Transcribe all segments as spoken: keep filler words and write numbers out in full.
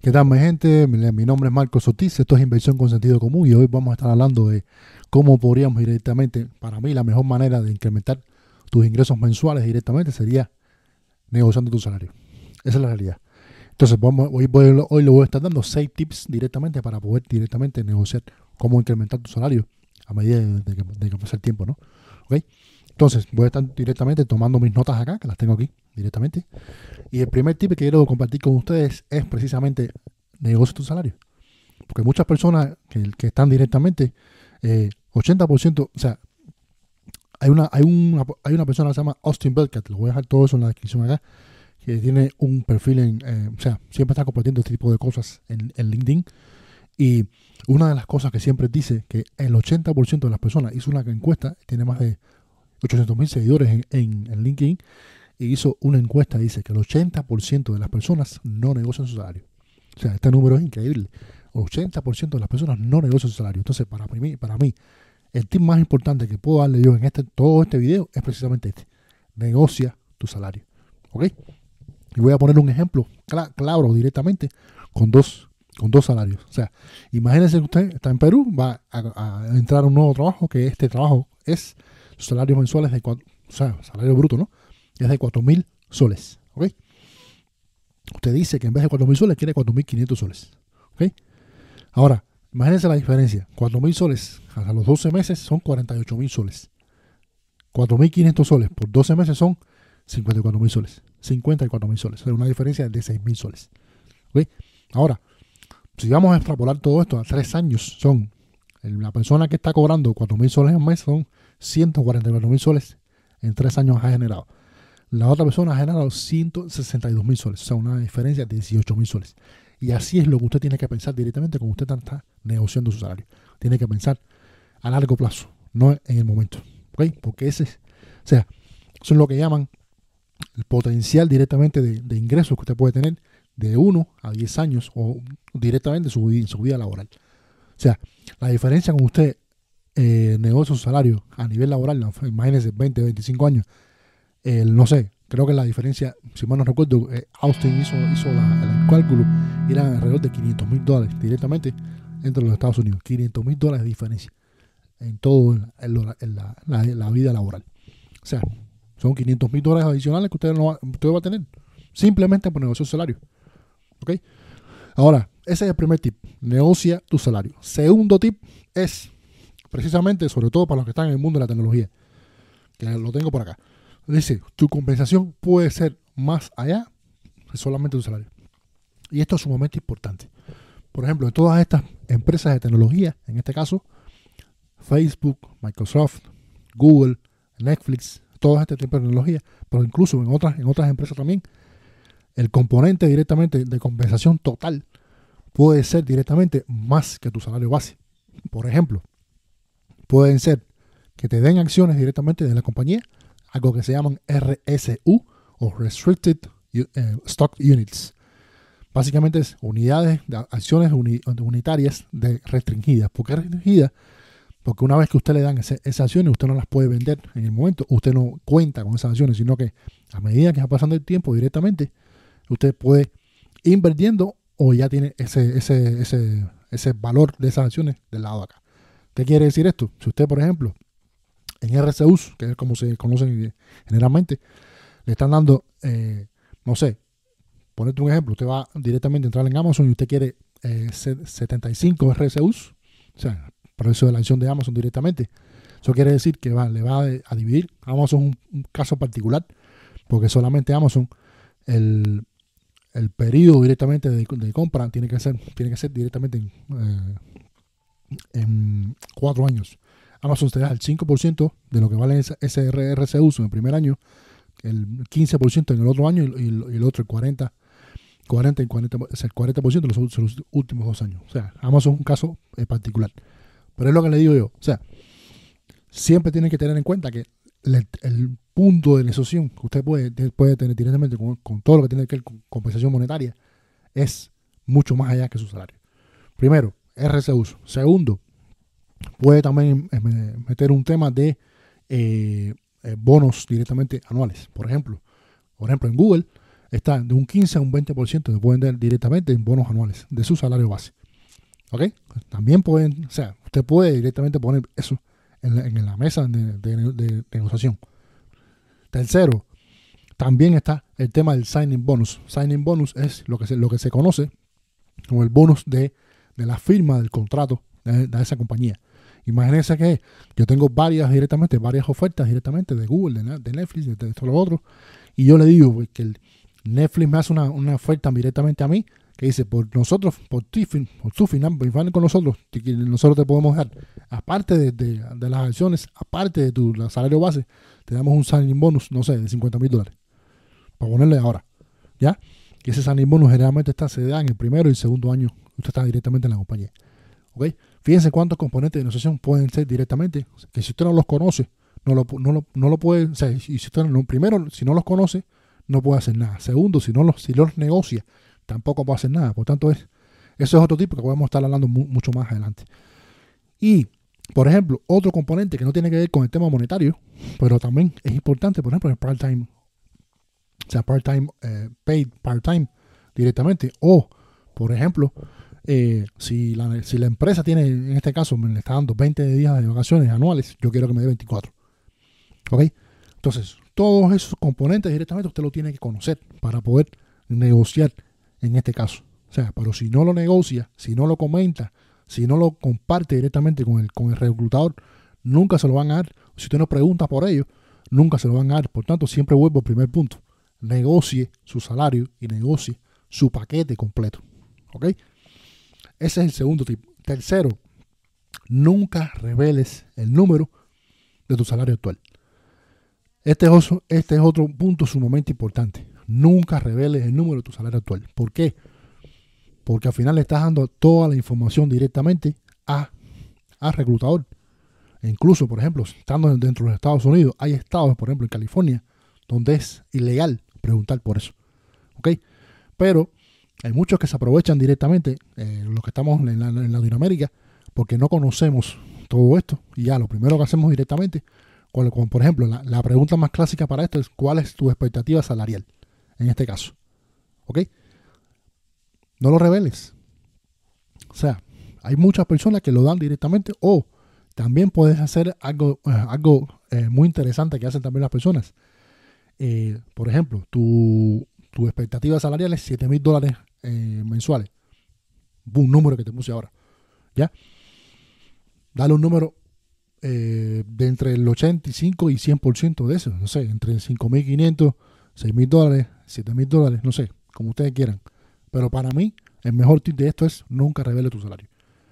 ¿Qué tal, mi gente? Mi, mi nombre es Marcos Ortiz, esto es Inversión con Sentido Común y hoy vamos a estar hablando de cómo podríamos directamente, para mí la mejor manera de incrementar tus ingresos mensuales directamente sería negociando tu salario. Esa es la realidad. Entonces, vamos, hoy, voy, hoy le voy a estar dando seis tips directamente para poder directamente negociar cómo incrementar tu salario a medida de, de, que, de que pasa el tiempo, ¿no? ¿Ok? Entonces, voy a estar directamente tomando mis notas acá, que las tengo aquí directamente. Y el primer tip que quiero compartir con ustedes es precisamente negocia tu salario. Porque muchas personas que, que están directamente, eh, ochenta por ciento, o sea, hay una, hay, una, hay una persona que se llama Austin Bell, que te lo voy a dejar todo eso en la descripción acá, que tiene un perfil en, eh, o sea, siempre está compartiendo este tipo de cosas en, en LinkedIn. Y una de las cosas que siempre dice que el ochenta por ciento de las personas hizo una encuesta, tiene más de ochocientos mil seguidores en, en, en LinkedIn, y hizo una encuesta, dice que el ochenta por ciento de las personas no negocian su salario. O sea, este número es increíble. El ochenta por ciento de las personas no negocian su salario. Entonces, para mí, para mí, el tip más importante que puedo darle yo en este, todo este video es precisamente este. Negocia tu salario. ¿Ok? Y voy a poner un ejemplo claro directamente con dos, con dos salarios. O sea, imagínense que usted está en Perú, va a, a entrar a un nuevo trabajo, que este trabajo es sus salarios mensuales de cuatro, o sea, salario bruto, ¿no? Es de cuatro mil soles. ¿Ok? Usted dice que en vez de cuatro mil soles quiere cuatro mil quinientos soles. ¿Ok? Ahora, imagínense la diferencia. cuatro mil soles a los doce meses son cuarenta y ocho mil soles. cuatro mil quinientos soles por doce meses son cincuenta y cuatro mil soles. cincuenta y cuatro mil soles. O sea, una diferencia de seis mil soles. ¿Ok? Ahora, si vamos a extrapolar todo esto a tres años, son la persona que está cobrando cuatro mil soles al mes son ciento cuarenta y cuatro mil soles en tres años ha generado. La otra persona ha generado ciento sesenta y dos mil soles, o sea, una diferencia de dieciocho mil soles. Y así es lo que usted tiene que pensar directamente cuando usted está negociando su salario. Tiene que pensar a largo plazo, no en el momento. ¿Ok? Porque ese es, o sea, eso es lo que llaman el potencial directamente de, de ingresos que usted puede tener de uno a diez años o directamente en su, en su vida laboral. O sea, la diferencia con usted eh, negocia su salario a nivel laboral, no, imagínense, veinte, veinticinco años, eh, no sé, creo que la diferencia, si mal no recuerdo, eh, Austin hizo, hizo la, el cálculo y eran alrededor de quinientos mil dólares directamente entre los Estados Unidos. quinientos mil dólares de diferencia en todo en la, en la, la, la vida laboral. O sea, son quinientos mil dólares adicionales que usted, no va, usted va a tener simplemente por negociar su salario. ¿Ok? Ahora, ese es el primer tip. Negocia tu salario. Segundo tip es precisamente, sobre todo para los que están en el mundo de la tecnología, que lo tengo por acá. Dice, tu compensación puede ser más allá de solamente tu salario. Y esto es sumamente importante. Por ejemplo, en todas estas empresas de tecnología, en este caso, Facebook, Microsoft, Google, Netflix, todo este tipo de tecnología, pero incluso en otras, en otras empresas también, el componente directamente de compensación total puede ser directamente más que tu salario base. Por ejemplo, pueden ser que te den acciones directamente de la compañía, algo que se llaman R S U o Restricted Stock Units. Básicamente es unidades de acciones uni, unitarias de restringidas. ¿Por qué restringidas? Porque una vez que usted le dan ese, esas acciones, usted no las puede vender en el momento, usted no cuenta con esas acciones, sino que a medida que va pasando el tiempo directamente, usted puede ir invirtiendo o ya tiene ese, ese, ese, ese valor de esas acciones del lado de acá. ¿Qué quiere decir esto? Si usted, por ejemplo, en R S Us, que es como se conocen generalmente, le están dando, eh, no sé, ponerte un ejemplo, usted va directamente a entrar en Amazon y usted quiere eh, setenta y cinco R S Us, o sea, precio de la acción de Amazon directamente. Eso quiere decir que va, le va a, a dividir. Amazon es un, un caso particular, porque solamente Amazon, el, el periodo directamente de, de compra tiene que ser, tiene que ser directamente en, eh, en cuatro años. Amazon te da el cinco por ciento de lo que vale ese, ese R S U en el primer año, el quince por ciento en el otro año y, y, y el otro el cuarenta por ciento, cuarenta y cuarenta, es el cuarenta por ciento en los, los últimos dos años. O sea, Amazon es un caso eh, particular. Pero es lo que le digo yo. O sea, siempre tienen que tener en cuenta que el, el punto de negociación que usted puede, puede tener directamente con, con todo lo que tiene que ver con compensación monetaria es mucho más allá que su salario. Primero, R S U. Segundo, puede también meter un tema de eh, eh, bonos directamente anuales. Por ejemplo, por ejemplo, en Google, está de un quince a un veinte por ciento que pueden dar directamente en bonos anuales de su salario base. ¿Ok? También pueden, o sea, usted puede directamente poner eso en la, en la mesa de, de, de, de negociación. Tercero, también está el tema del signing bonus. Signing bonus es lo que se, lo que se conoce como el bonus de, de la firma del contrato de, de esa compañía. Imagínense que yo tengo varias directamente, varias ofertas directamente de Google, de, de Netflix, de, de esto lo otro, y yo le digo pues, que el Netflix me hace una, una oferta directamente a mí, que dice, por nosotros, por ti, por tu final, con nosotros, nosotros te podemos dar, aparte de, de, de las acciones, aparte de tu salario base, te damos un signing bonus, no sé, de cincuenta mil dólares. Para ponerle ahora, ¿ya? Y ese signing bonus generalmente está, se da en el primero y el segundo año, usted está directamente en la compañía. ¿Ok? Fíjense cuántos componentes de negociación pueden ser directamente, que si usted no los conoce, no lo, no lo, no lo puede, o sea, y si usted no, primero, si no los conoce, no puede hacer nada. Segundo, si no los, si los negocia, tampoco puede hacer nada. Por tanto, es, eso es otro tipo que podemos estar hablando mu mucho más adelante. Y, por ejemplo, otro componente que no tiene que ver con el tema monetario, pero también es importante, por ejemplo, el part-time, o sea, part-time, eh, paid part-time directamente. O, por ejemplo, eh, si, la, si la empresa tiene, en este caso, me le está dando veinte días de vacaciones anuales, yo quiero que me dé veinticuatro. ¿Ok? Entonces, todos esos componentes directamente usted lo tiene que conocer para poder negociar en este caso. O sea, pero si no lo negocia, si no lo comenta, si no lo comparte directamente con el, con el reclutador, nunca se lo van a dar. Si usted no pregunta por ello, nunca se lo van a dar. Por tanto, siempre vuelvo al primer punto. Negocie su salario y negocie su paquete completo. ¿Ok? Ese es el segundo tipo. Tercero, nunca reveles el número de tu salario actual. Este es, otro, este es otro punto sumamente importante. Nunca reveles el número de tu salario actual. ¿Por qué? Porque al final le estás dando toda la información directamente a, al reclutador. E incluso, por ejemplo, estando dentro de los Estados Unidos, hay estados, por ejemplo, en California, donde es ilegal preguntar por eso. ¿Ok? Pero hay muchos que se aprovechan directamente, eh, los que estamos en, la, en Latinoamérica, porque no conocemos todo esto. Y ya lo primero que hacemos directamente, cuando, como por ejemplo, la, la pregunta más clásica para esto es: ¿cuál es tu expectativa salarial? En este caso. ¿Ok? No lo reveles. O sea, hay muchas personas que lo dan directamente, o también puedes hacer algo, eh, algo eh, muy interesante que hacen también las personas. Eh, por ejemplo, tu, tu expectativa salarial es siete mil dólares eh, mensuales. Un número que te puse ahora. ¿Ya? Dale un número eh, de entre el ochenta y cinco y cien por ciento de eso. No sé, entre cinco mil quinientos, seis mil dólares, siete mil dólares, no sé, como ustedes quieran. Pero para mí, el mejor tip de esto es: nunca revele tu salario.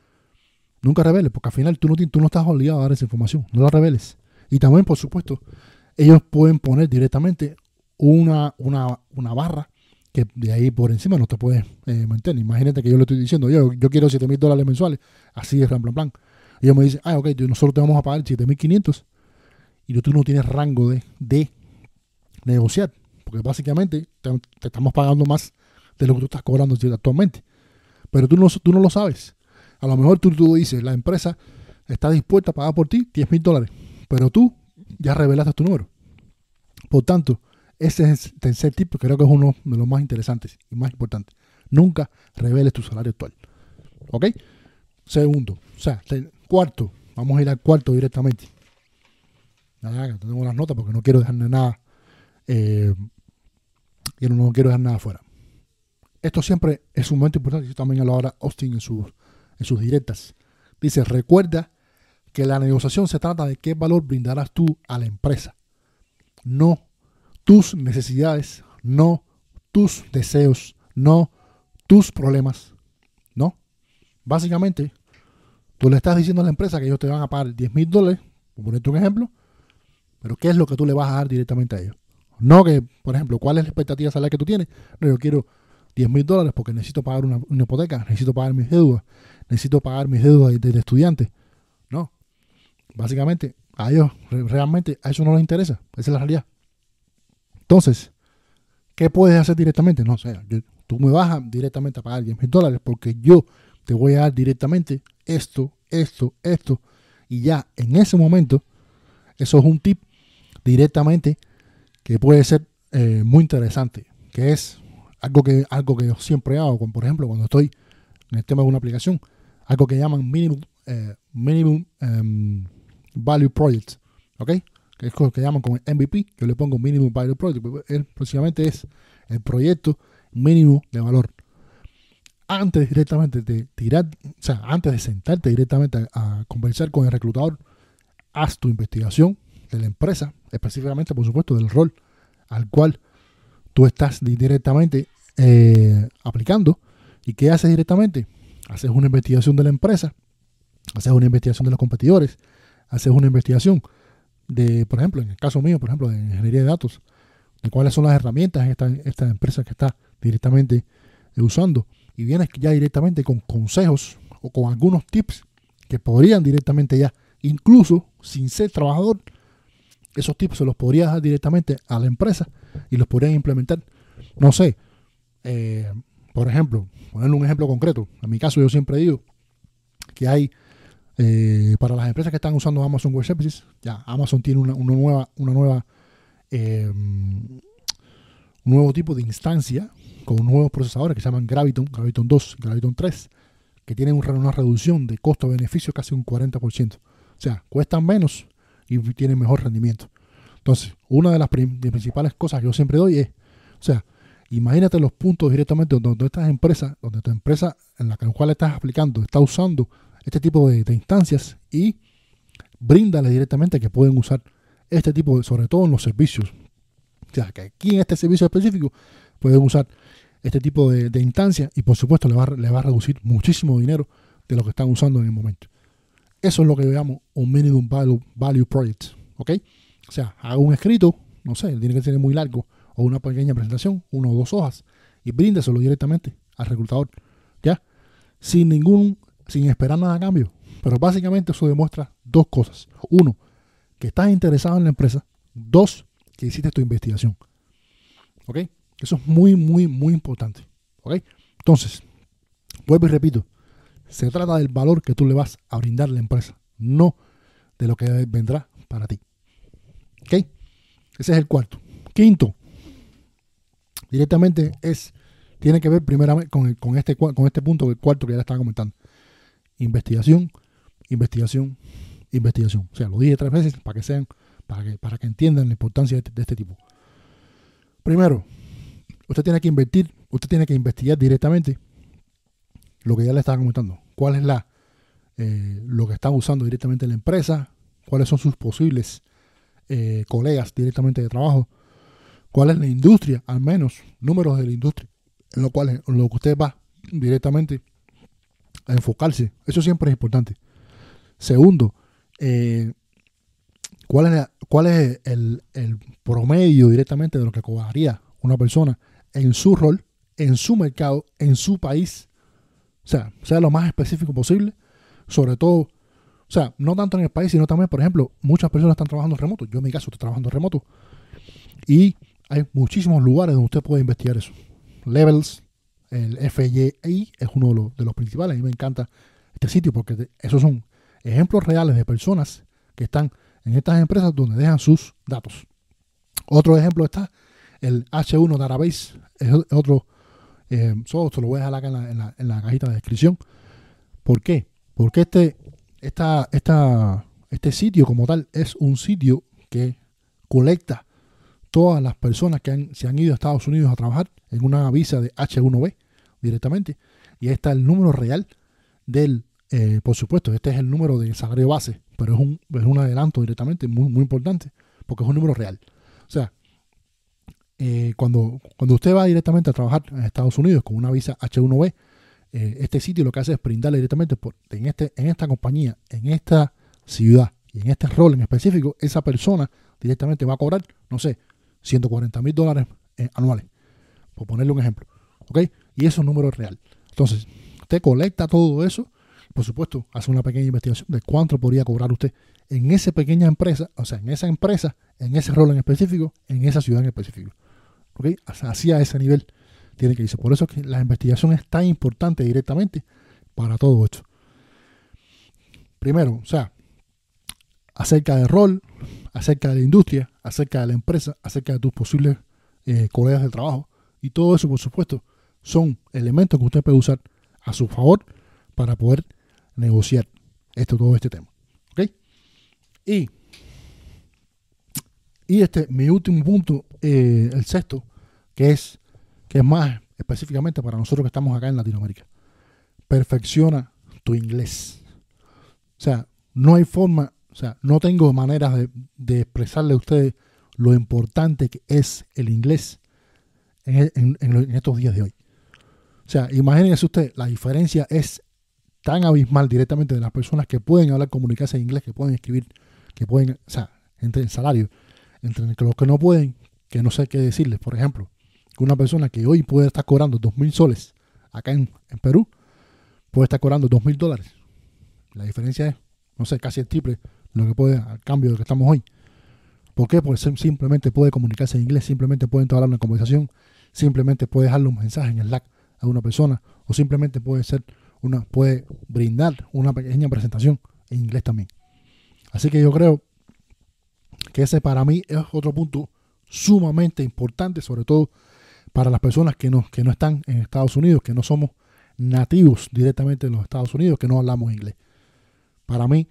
Nunca reveles, porque al final tú no, tú no estás obligado a dar esa información. No la reveles. Y también, por supuesto, ellos pueden poner directamente una, una, una barra que de ahí por encima no te puedes eh, mantener. Imagínate que yo le estoy diciendo: yo, yo quiero siete mil dólares mensuales. Así es, plan, plan, plan. Y ellos me dicen: ah, ok, nosotros te vamos a pagar siete mil quinientos. Y tú no tienes rango de, de negociar. Porque básicamente te, te estamos pagando más de lo que tú estás cobrando actualmente. Pero tú no, tú no lo sabes. A lo mejor tú, tú dices: la empresa está dispuesta a pagar por ti diez mil dólares. Pero tú ya revelaste tu número. Por tanto, ese es el tercer tip, que creo que es uno de los más interesantes y más importantes. Nunca reveles tu salario actual. ¿Ok? Segundo. O sea, cuarto. Vamos a ir al cuarto directamente. Nada, tengo las notas porque no quiero dejar nada. Eh, y no, no quiero dejar nada afuera. Esto siempre es un momento importante. Yo también lo habla Austin en sus, en sus directas. Dice: recuerda que la negociación se trata de qué valor brindarás tú a la empresa. No tus necesidades, no tus deseos, no tus problemas. No. Básicamente, tú le estás diciendo a la empresa que ellos te van a pagar diez mil dólares, por ponerte un ejemplo, pero ¿qué es lo que tú le vas a dar directamente a ellos? No que, por ejemplo, ¿cuál es la expectativa salarial que tú tienes? No, yo quiero diez mil dólares porque necesito pagar una, una hipoteca, necesito pagar mis deudas, necesito pagar mis deudas de, de estudiante. No. Básicamente, a ellos realmente a eso no les interesa. Esa es la realidad. Entonces, ¿qué puedes hacer directamente? No sé, yo, tú me vas a directamente a pagar diez mil dólares porque yo te voy a dar directamente esto, esto, esto. Y ya en ese momento, eso es un tip directamente que puede ser eh, muy interesante. que es algo que, algo que yo siempre hago, con, por ejemplo, cuando estoy en el tema de una aplicación, algo que llaman minimum, eh, minimum um, value project, ¿ok? Que es lo que llaman como M V P, yo le pongo minimum value project, él próximamente es el proyecto mínimo de valor. Antes directamente de tirar, o sea, antes de sentarte directamente a, a conversar con el reclutador, haz tu investigación de la empresa, específicamente, por supuesto, del rol al cual tú estás directamente eh, aplicando. ¿Y qué haces directamente? Haces una investigación de la empresa, haces una investigación de los competidores, haces una investigación de, por ejemplo, en el caso mío, por ejemplo, de ingeniería de datos, de cuáles son las herramientas esta, esta empresa que está directamente usando, y vienes ya directamente con consejos o con algunos tips que podrían directamente ya, incluso sin ser trabajador, esos tips se los podrías dar directamente a la empresa y los podrían implementar. No sé, eh, por ejemplo, ponerle un ejemplo concreto. En mi caso yo siempre digo que hay, eh, para las empresas que están usando Amazon Web Services, ya Amazon tiene una, una nueva, una nueva eh, un nuevo tipo de instancia con nuevos procesadores que se llaman Graviton, Graviton dos, Graviton tres, que tienen una reducción de costo-beneficio casi un cuarenta por ciento. O sea, cuestan menos y tienen mejor rendimiento. Entonces, una de las prim- de principales cosas que yo siempre doy es, o sea, imagínate los puntos directamente donde estas empresas, donde tu empresa en la cual estás aplicando, está usando este tipo de, de instancias, y bríndale directamente que pueden usar este tipo de, sobre todo en los servicios. O sea, que aquí en este servicio específico pueden usar este tipo de, de instancias, y por supuesto le va, le va a reducir muchísimo dinero de lo que están usando en el momento. Eso es lo que yo llamo un minimum value, value project, ¿ok? O sea, hago un escrito, no sé, tiene que ser muy largo, o una pequeña presentación, una o dos hojas, y bríndeselo directamente al reclutador, ¿ya? Sin ningún, sin esperar nada a cambio. Pero básicamente eso demuestra dos cosas. Uno, que estás interesado en la empresa. Dos, que hiciste tu investigación, ¿ok? Eso es muy, muy, muy importante, ¿ok? Entonces, vuelvo y repito, se trata del valor que tú le vas a brindar a la empresa, no de lo que vendrá para ti. ¿Ok? Ese es el cuarto. Quinto, directamente es, tiene que ver primeramente con, el, con, este, con este punto, el cuarto que ya estaba comentando. Investigación, investigación, investigación. O sea, lo dije tres veces para que sean, para que, para que entiendan la importancia de este, de este tipo. Primero, usted tiene que invertir, usted tiene que investigar directamente lo que ya le estaba comentando. ¿Cuál es la eh, lo que están usando directamente en la empresa? ¿Cuáles son sus posibles eh, colegas directamente de trabajo? ¿Cuál es la industria? Al menos números de la industria en lo cual en lo que usted va directamente a enfocarse. Eso siempre es importante. Segundo, eh, ¿cuál es, la, cuál es el, el promedio directamente de lo que cobraría una persona en su rol, en su mercado, en su país? O sea, sea lo más específico posible, sobre todo, o sea, no tanto en el país, sino también, por ejemplo, muchas personas están trabajando remoto. Yo en mi caso estoy trabajando remoto y hay muchísimos lugares donde usted puede investigar eso. Levels, el F Y I es uno de los, de los principales. A mí me encanta este sitio porque te, esos son ejemplos reales de personas que están en estas empresas donde dejan sus datos. Otro ejemplo está el H uno Database, es otro. Eh, solo te lo voy a dejar acá en la, en, la, en la cajita de descripción. ¿Por qué? Porque este, esta, esta, este sitio como tal es un sitio que colecta todas las personas que han, se han ido a Estados Unidos a trabajar en una visa de H uno B directamente. Y ahí está el número real del, eh, por supuesto, este es el número de salario base, pero es un, es un adelanto directamente muy, muy importante porque es un número real. O sea, Eh, cuando, cuando usted va directamente a trabajar en Estados Unidos con una visa H uno B, eh, este sitio lo que hace es brindarle directamente por, en, este, en esta compañía, en esta ciudad y en este rol en específico, esa persona directamente va a cobrar, no sé, ciento cuarenta mil dólares eh, anuales, por ponerle un ejemplo. ¿Ok? Y eso es un número real. Entonces, usted colecta todo eso, por supuesto, hace una pequeña investigación de cuánto podría cobrar usted en esa pequeña empresa, o sea, en esa empresa, en ese rol en específico, en esa ciudad en específico. ¿Okay? Así a ese nivel tiene que irse. Por eso es que la investigación es tan importante directamente para todo esto. Primero, o sea, acerca del rol, acerca de la industria, acerca de la empresa, acerca de tus posibles eh, colegas de trabajo Y todo eso, por supuesto, son elementos que usted puede usar a su favor para poder negociar esto, todo este tema. ¿Ok? Y, y este, mi último punto, eh, el sexto, que es, que es más específicamente para nosotros que estamos acá en Latinoamérica. Perfecciona tu inglés. O sea, no hay forma, o sea, no tengo maneras de, de expresarle a ustedes lo importante que es el inglés en, en, en estos días de hoy. O sea, imagínense usted, la diferencia es tan abismal directamente de las personas que pueden hablar, comunicarse en inglés, que pueden escribir, que pueden, o sea, entre el salario, entre los que no pueden, que no sé qué decirles. Por ejemplo, una persona que hoy puede estar cobrando dos mil soles acá en, en Perú, puede estar cobrando dos mil dólares. La diferencia es, no sé, casi el triple lo que puede al cambio de lo que estamos hoy. ¿Por qué? Porque simplemente puede comunicarse en inglés, simplemente puede entablar una conversación, simplemente puede dejarle un mensaje en el Slack a una persona, o simplemente puede ser una, puede brindar una pequeña presentación en inglés también. Así que yo creo que ese para mí es otro punto sumamente importante, sobre todo para las personas que no, que no están en Estados Unidos, que no somos nativos directamente de los Estados Unidos, que no hablamos inglés. Para mí,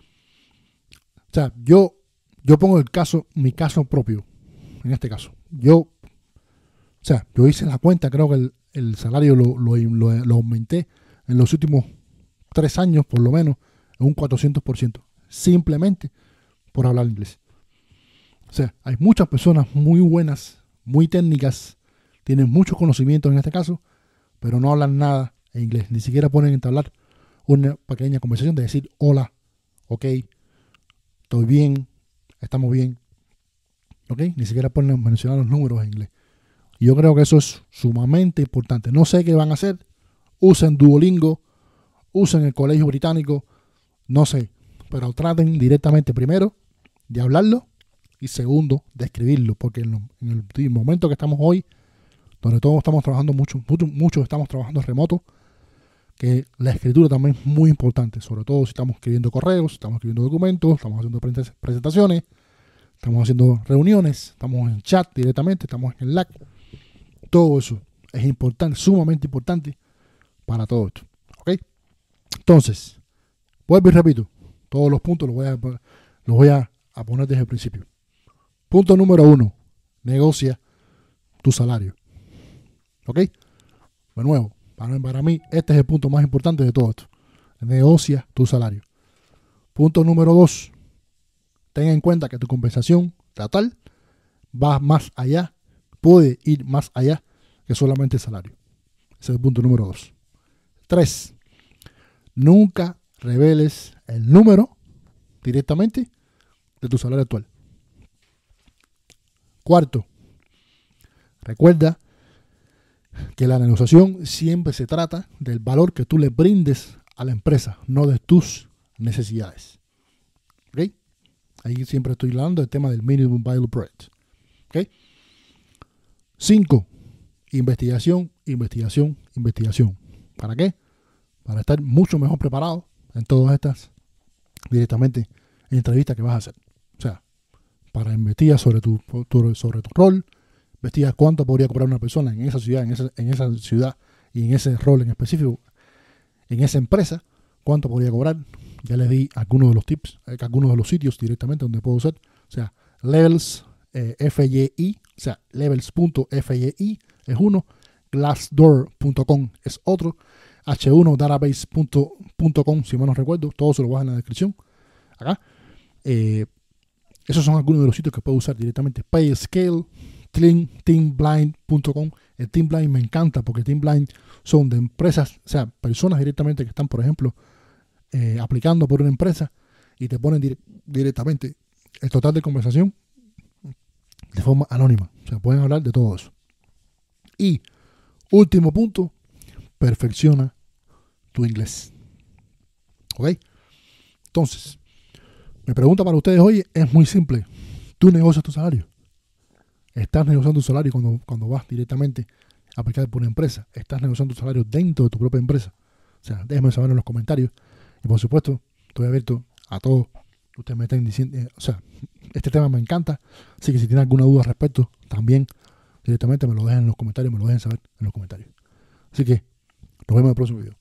o sea, yo, yo pongo el caso, mi caso propio, en este caso. Yo, o sea, yo hice la cuenta, creo que el, el salario lo, lo, lo, lo aumenté en los últimos tres años, por lo menos, en un cuatrocientos por ciento, simplemente por hablar inglés. O sea, hay muchas personas muy buenas, muy técnicas, tienen muchos conocimientos en este caso, pero no hablan nada en inglés, ni siquiera pueden entablar una pequeña conversación de decir hola, ok, estoy bien, estamos bien, ok, ni siquiera pueden mencionar los números en inglés. Y yo creo que eso es sumamente importante. No sé qué van a hacer, usen Duolingo, usen el colegio británico, no sé, pero traten directamente primero de hablarlo y segundo de escribirlo, porque en, lo, en el momento que estamos hoy, donde todos estamos trabajando mucho, muchos mucho estamos trabajando remoto, que la escritura también es muy importante, sobre todo si estamos escribiendo correos, estamos escribiendo documentos, estamos haciendo presentaciones, estamos haciendo reuniones, estamos en chat directamente, estamos en Slack. Todo eso es importante, sumamente importante para todo esto. ¿Ok? Entonces, vuelvo y repito, todos los puntos los voy a, los voy a, a poner desde el principio. Punto número uno, negocia tu salario. ¿Ok? De nuevo, para, para mí este es el punto más importante de todo esto. Negocia tu salario. Punto número dos, ten en cuenta que tu compensación total va más allá, puede ir más allá que solamente el salario. Ese es el punto número dos. Tres, nunca reveles el número directamente de tu salario actual. Cuarto, recuerda que la negociación siempre se trata del valor que tú le brindes a la empresa, no de tus necesidades. ¿Ok? Ahí siempre estoy hablando del tema del minimum viable product. ¿Ok? Cinco, investigación, investigación, investigación. ¿Para qué? Para estar mucho mejor preparado en todas estas directamente entrevistas que vas a hacer. O sea, para investigar sobre tu, tu, sobre tu rol, investiga cuánto podría cobrar una persona en esa ciudad, en esa, en esa ciudad y en ese rol en específico, en esa empresa, cuánto podría cobrar. Ya les di algunos de los tips, algunos de los sitios directamente donde puedo usar. O sea, Levels, eh, F Y I, o sea, levels punto F Y I es uno, glassdoor punto com es otro, H uno database punto com, si mal no recuerdo, todo se lo bajan en la descripción. Acá. Eh, esos son algunos de los sitios que puedo usar directamente. PayScale, teamblind punto com. El Teamblind me encanta porque Teamblind son de empresas, o sea, personas directamente que están, por ejemplo, eh, aplicando por una empresa y te ponen dire- directamente el total de conversación de forma anónima. O sea, pueden hablar de todo eso. Y último punto, perfecciona tu inglés. ¿Ok? Entonces, mi pregunta para ustedes hoy es muy simple. ¿Tú negocias tu salario? ¿Estás negociando tu salario cuando, cuando vas directamente a aplicar por una empresa? ¿Estás negociando tu salario dentro de tu propia empresa? O sea, déjenme saber en los comentarios. Y por supuesto, estoy abierto a todo. Ustedes me estén diciendo, eh, o sea, este tema me encanta. Así que si tienen alguna duda al respecto, también directamente me lo dejen en los comentarios, me lo dejen saber en los comentarios. Así que nos vemos en el próximo video.